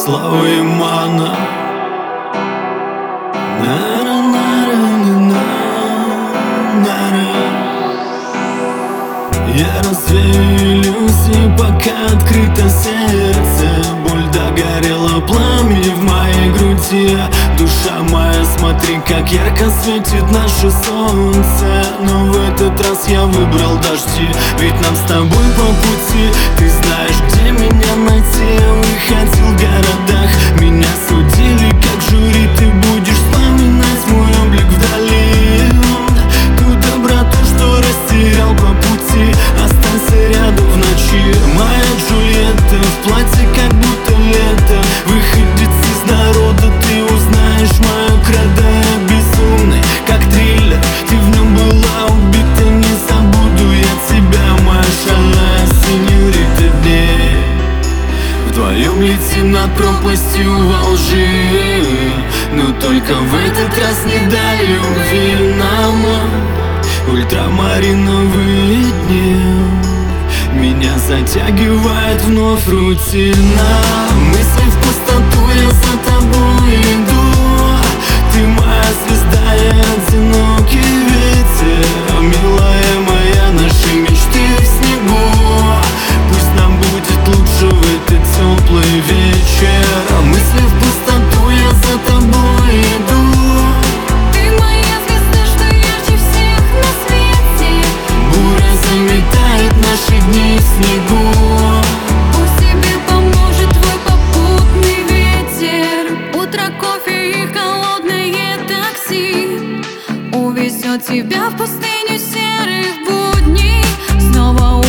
слава и мана. Я развею иллюзии, пока открыто сердце. Боль догорела пламя в моей груди. Душа моя, смотри, как ярко светит наше солнце. Но в этот раз я выбрал дожди, ведь нам с тобой по пути. Ты знаешь, где меня найти. Я выходил в городах, меня судили как жюри. Ты будешь вспоминать мой облик вдали. Ту доброту, что растерял по пути, останься рядом в ночи. Моя Джульетта в платье, как будто лето. Выходец из народа, ты узнаешь мою кредо. Я безумный, как триллер, ты в нем была убита. Не забуду я тебя, моя шальная сеньорита дней. Вдвоем летим над пропастью во лжи, но только в этот раз не дай любви нам. Ультрамариновые дни меня затягивает вновь рутина. Мысли в пустоту, я за тобой иду. Ты моя звезда, я одинокий ветер. Милая моя, наши мечты в снегу. Пусть нам будет лучше в этот теплый вечер. Мысли в пустоту, я за тобой иду. Наши дни в снегу. Пусть тебе поможет твой попутный ветер. Утро, кофе и холодное такси увезет тебя в пустыню серых будней. Снова